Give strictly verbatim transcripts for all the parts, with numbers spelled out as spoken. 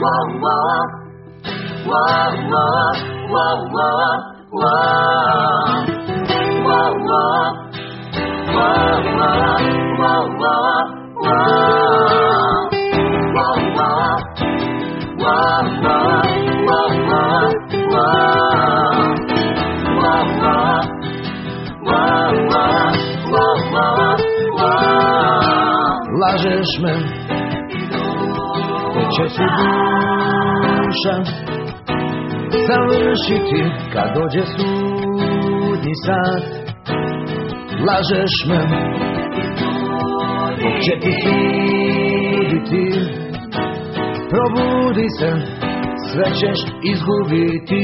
Lažeš me, će se duša završiti kad dođe sudnji sat. Lažeš me, Bog će ti suditi. Probudi se, sve ćeš izgubiti.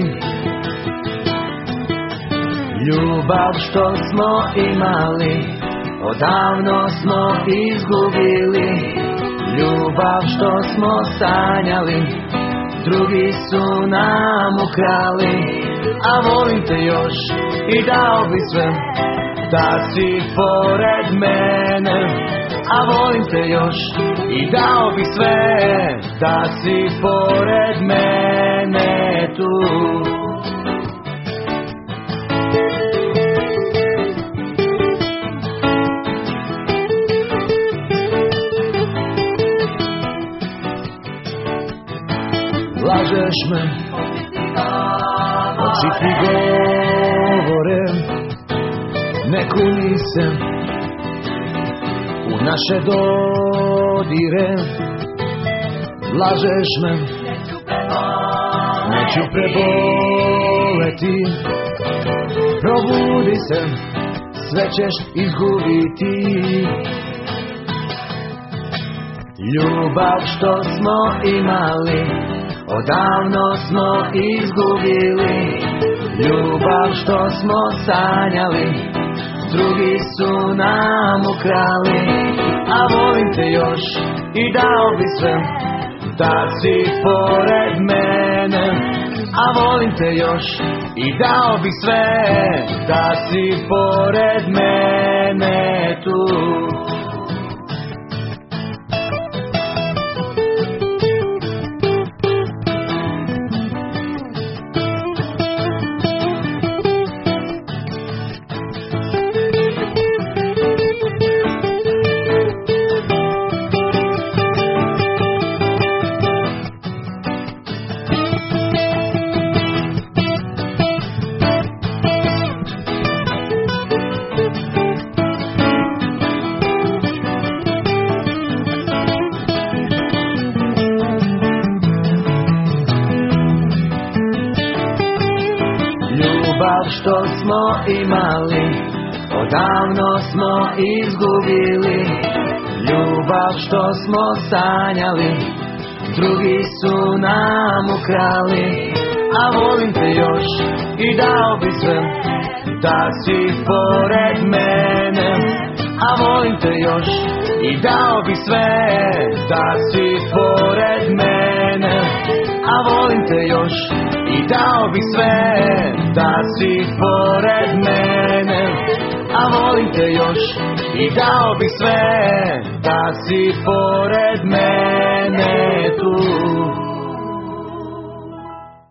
Ljubav što smo imali odavno smo izgubili. Ljubav što smo sanjali drugi su nam ukrali. A volim te još i dao bi sve da si pored mene. A volim te još i dao bi sve da si pored mene tu. Lažeš me, oči ti govore, ne kuni se u naše dodire. Lažeš me, neću preboleti. Probudi se, sve ćeš izgubiti. Ljubav što smo imali odavno smo izgubili. Ljubav što smo sanjali drugi su nam ukrali. A volim te još i dao bi sve da si pored mene. A volim te još i dao bi sve da si pored mene tu. Ljubav što smo imali odavno smo izgubili. Ljubav što smo sanjali drugi su nam ukrali. A volim te još i dao bi sve da si pored mene. A volim te još i dao bi sve da si pored mene. A volim te još i dao bi sve da si pored mene. A volim te još i dao bi sve da si pored mene tu.